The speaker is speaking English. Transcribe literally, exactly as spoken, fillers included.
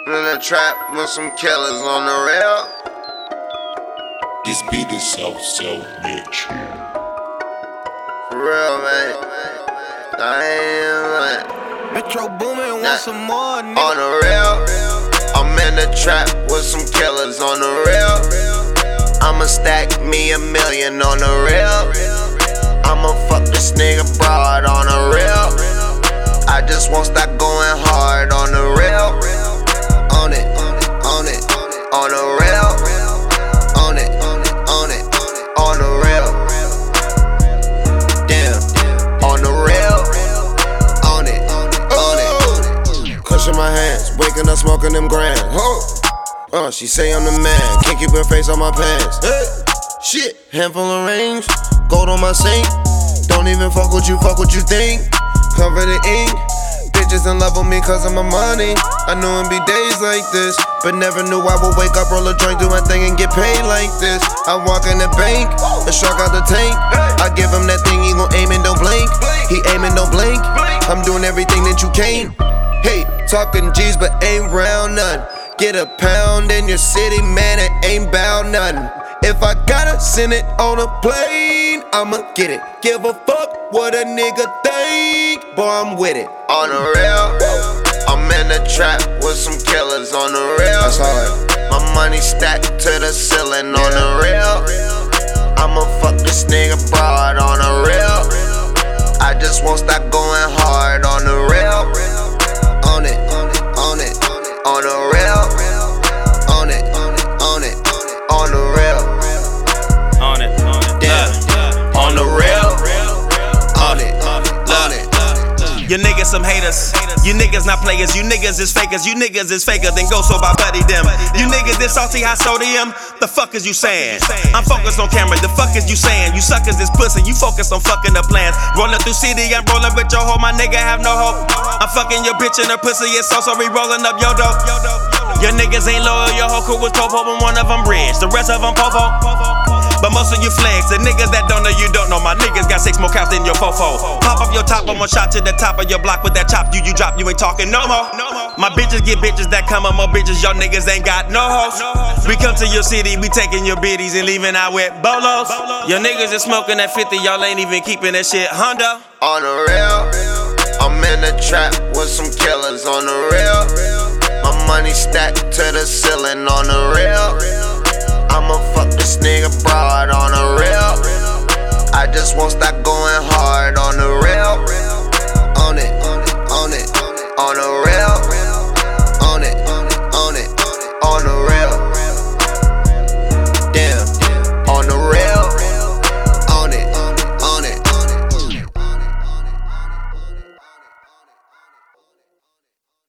In the trap with some killers on the rail. This beat is so, so natural. For real, man. I ain't like Metro Boomin, want some more, nigga. on the real. I'm in the trap with some killers on the real. I'ma stack me a million on the real. I'ma fuck this nigga broad on the real. I just won't stop going hard on the real. On it, on it, on the real. On it, on it, on the real. Damn, on the real. On it, on it. Cushion my hands, waking up smoking them grand. Uh, she say I'm the man, can't keep her face on my pants. Hey, shit, handful of rings, gold on my sink. Don't even fuck what you, fuck what you think. Cover the ink. Bitches in love with me cause of my money. I knew it'd be days like this, but never knew I would wake up, roll a joint, do my thing and get paid like this. I walk in the bank, a shark out the tank. I give him that thing, he gon' aim and don't blink. He aim and don't blink. I'm doing everything that you can't. Hey, talking G's but ain't round none. Get a pound in your city, man, it ain't bout nothing. If I gotta send it on a plane, I'ma get it. Give a fuck what a nigga think. Boy, I'm with it. On the real, I'm in the trap with some killers on the real. That's hard. My money stacked to the ceiling on the real. I'ma fuck this nigga broad on the real. I just won't stop going hard on the real. On it, on it, on the real. On it, on it, on the real. On it, on it, yeah. On the real. On it, on it. You niggas some haters. You niggas not players. You niggas is fakers. You niggas is faker than go so by buddy them. You niggas this salty high sodium. The fuck is you saying? I'm focused on camera. The fuck is you saying? You suckers is pussy. You focus on fucking the plans. Rolling through city. I'm rolling with your hoe. My nigga have no hope. I'm fucking your bitch and her pussy. It's so so we rolling up your dope. Your niggas ain't loyal. Your whole crew was popo, and one of them rich. The rest of them popo. But most of you flags, the niggas that don't know you don't know. My niggas got six more counts than your fofo. Pop up your top, I'm one shot to the top of your block with that chop. You you drop, you ain't talking no more. My bitches get bitches that come up, more bitches. Y'all niggas ain't got no hoes. We come to your city, we taking your biddies and leaving out with bolos. Your niggas is smoking that fifty, y'all ain't even keeping that shit Honda. On the real, I'm in the trap with some killers on the real. My money stacked to the ceiling on the real. I'ma fuck this nigga broad on the real. I just won't stop going hard on the real. On it, on it, on the real.